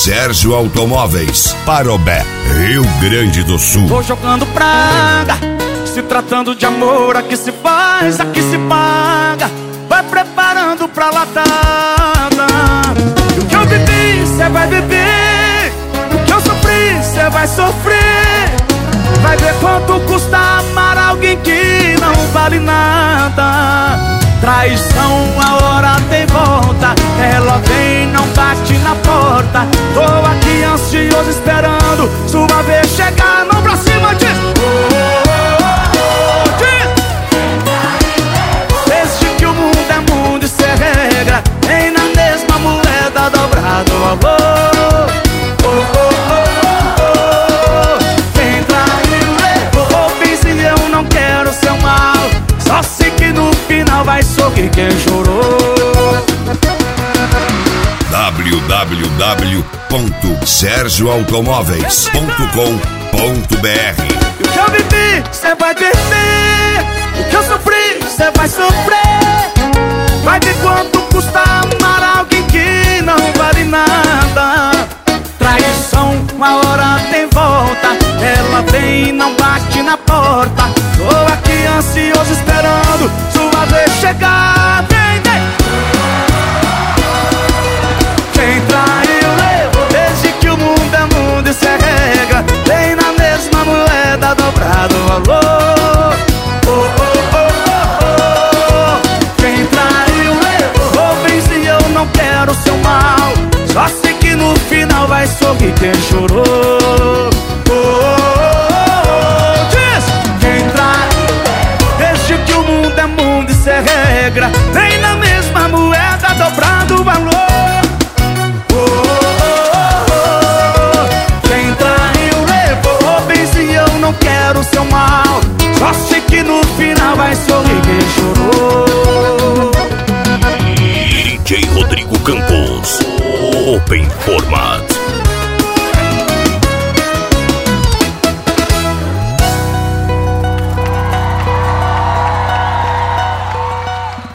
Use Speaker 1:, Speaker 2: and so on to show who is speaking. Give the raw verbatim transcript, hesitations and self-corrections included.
Speaker 1: Sérgio Automóveis, Parobé, Rio Grande do Sul.
Speaker 2: Tô jogando praga, se tratando de amor, aqui se faz, aqui se paga. Vai preparando pra latada. E o que eu bebi, cê vai beber. O que eu sofri, cê vai sofrer. Vai ver quanto custa amar alguém que não vale nada. Traição, a hora tem volta. Ela vem, não bate na porta. Tô aqui ansioso esperando sua vez chegar. Mão pra cima, diz oh, oh, oh, diz. Desde que o mundo é mundo e cê regra, nem na mesma moeda dobrado o valor. Oh, oh, oh, oh, oh. Quem traiu levou, fiz e eu não quero seu mal. Só sei que no final vai sorrir quem chorou.
Speaker 1: w w w ponto sergio automóveis ponto com ponto b r.
Speaker 2: O que eu vivi, cê vai beber. O que eu sofri, cê vai sofrer. Vai ver quanto custa amar alguém que não vale nada. Traição, uma hora tem volta. Ela vem e não bate na porta. Tô aqui ansioso esperando sua vez chegar. Vem, vem. Quem traiu levou, desde que o mundo é mundo e cê regra, vem na mesma moeda dobrado o valor. Oh, oh, oh, oh, oh. Quem traiu levou, vem se eu não quero seu mal. Só sei que no final vai sorrir quem chorou. Oh, oh, oh, oh. Diz! Quem traiu levou, desde que o mundo é mundo e cê regra, vem na mesma moeda dobrado o valor.